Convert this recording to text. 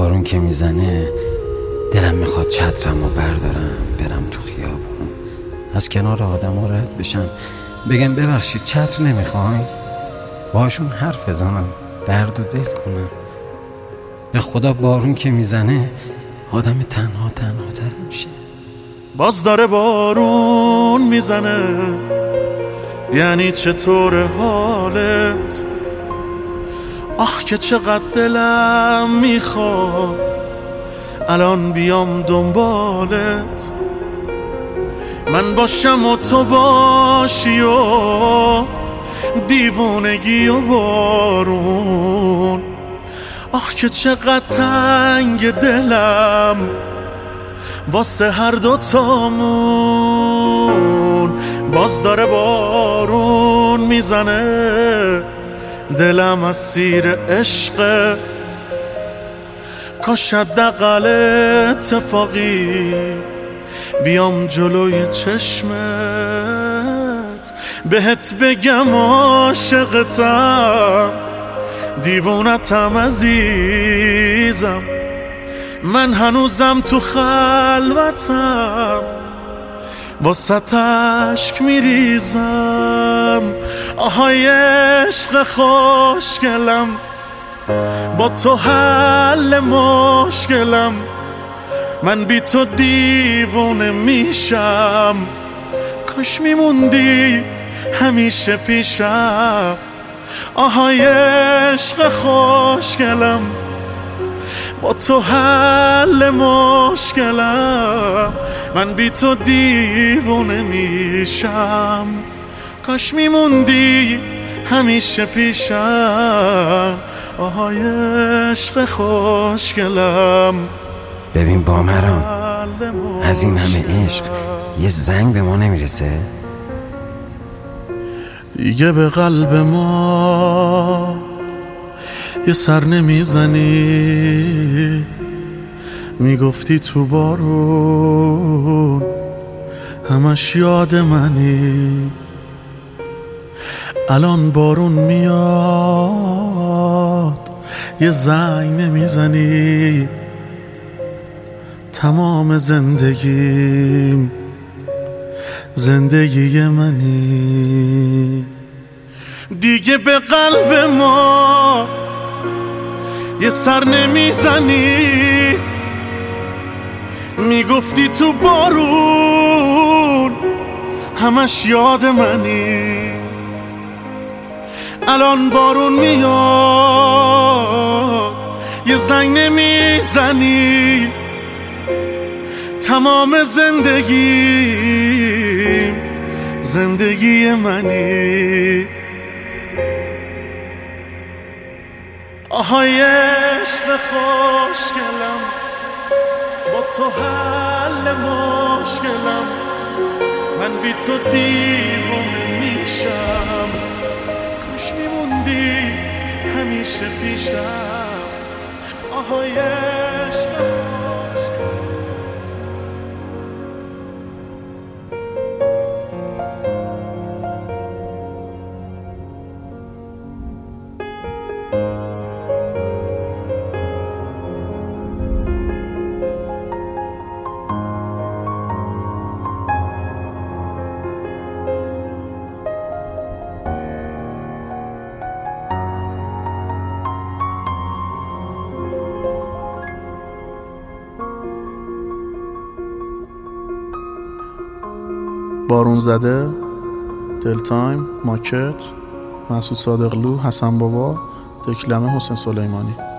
بارون که میزنه دلم میخواد چترمو بردارم برم تو خیابون، از کنار آدم رد بشم، بگم ببخشید چتر نمیخواین، باشون حرف بزنم، درد و دل کنم. به خدا بارون که میزنه آدم تنها تر میشه. باز داره بارون میزنه، یعنی چطور حالت؟ آخ که چقدر دلم میخواد الان بیام دنبالت، من باشم و تو باشی و دیوونگی و بارون. آخ که چقدر تنگ دلم واسه هر دوتامون. باز داره بارون میزنه، دلم اسیر عشقه، کاش حداقل اتفاقی بیام جلوی چشمت بهت بگم عاشقتم، دیوونتم عزیزم، من هنوزم تو خلوتم، واسه اشک میریزم. آهای عشق خوشگلم، با تو حل مشکلم، من بی تو دیوونه میشم، کاش میموندی همیشه پیشم. آهای عشق خوشگلم، با تو حل مشکلم، من بی تو دیوونه میشم، کاش میموندی همیشه پیشم. آهای عشق خوشگلم. ببین بامرام، از این همه عشق یه زنگ به ما نمیرسه؟ دیگه به قلب ما یه سر نمیزنی، میگفتی تو بارون همش یاد منی، الان بارون میاد یه زنگ نمیزنی، تمام زندگیم زندگی منی. دیگه به قلب ما یه سر نمیزنی، میگفتی تو بارون همش یاد منی، الان بارون میاد یه زنگ نمیزنی، تمام زندگیم زندگی منی. آهای عشق خوشگلم، با تو حل مشکلم، من بی تو دیوانه میشم، کاش میموندی همیشه پیشم. آهای عشق خوشگلم. بارون زده، دل تایم، ماکت، مسعود صادقلو، حسن بابا، دکلمه، حسین سلیمانی.